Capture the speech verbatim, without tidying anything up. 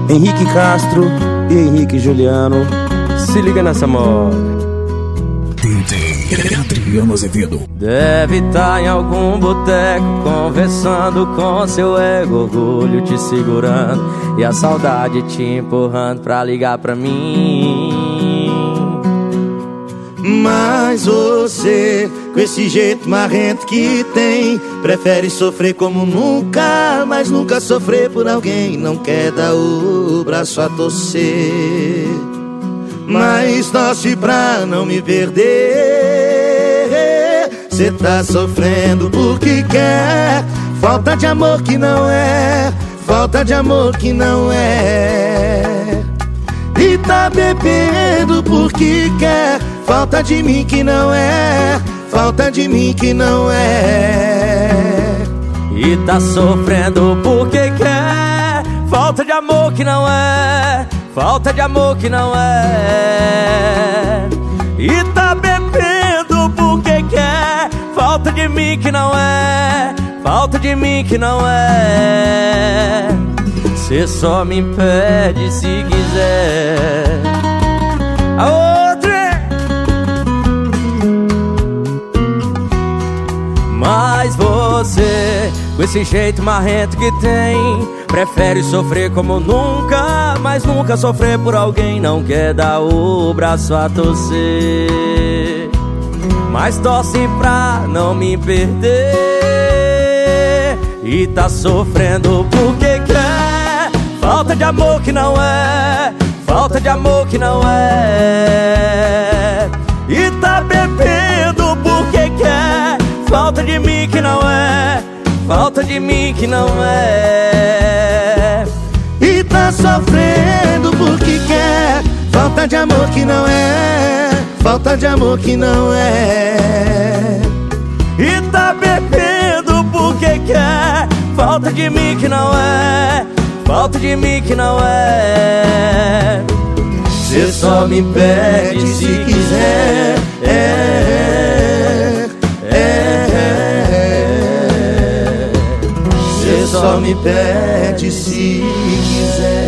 Henrique Castro e Henrique Juliano. Se liga nessa moda. D J Adriano Azevedo. Deve estar em algum boteco, conversando com seu ego, orgulho te segurando e a saudade te empurrando pra ligar pra mim. Mas você, com esse jeito marrento que tem, prefere sofrer como nunca, mas nunca sofrer por alguém. Não quer dar o braço a torcer, mas torce pra não me perder. Cê tá sofrendo porque quer, falta de amor que não é, falta de amor que não é. E tá bebendo porque quer, falta de mim que não é, falta de mim que não é. E tá sofrendo porque quer, falta de amor que não é, falta de amor que não é. E tá bebendo porque quer, falta de mim que não é, falta de mim que não é. Cê só me impede se quiser. A outra. Mas você, com esse jeito marrento que tem, prefere sofrer como nunca, mas nunca sofrer por alguém. Não quer dar o braço a torcer, mas torce pra não me perder. E tá sofrendo porque quer, falta de amor que não é, falta de amor que não é. E tá bebendo porque quer, falta de mim que não é, falta de mim que não é. E tá sofrendo porque quer, falta de amor que não é, falta de amor que não é. E tá bebendo porque quer, falta de mim que não é, falta de mim que não é. Cê só me pede se quiser, é, é, é. Cê só me pede se quiser.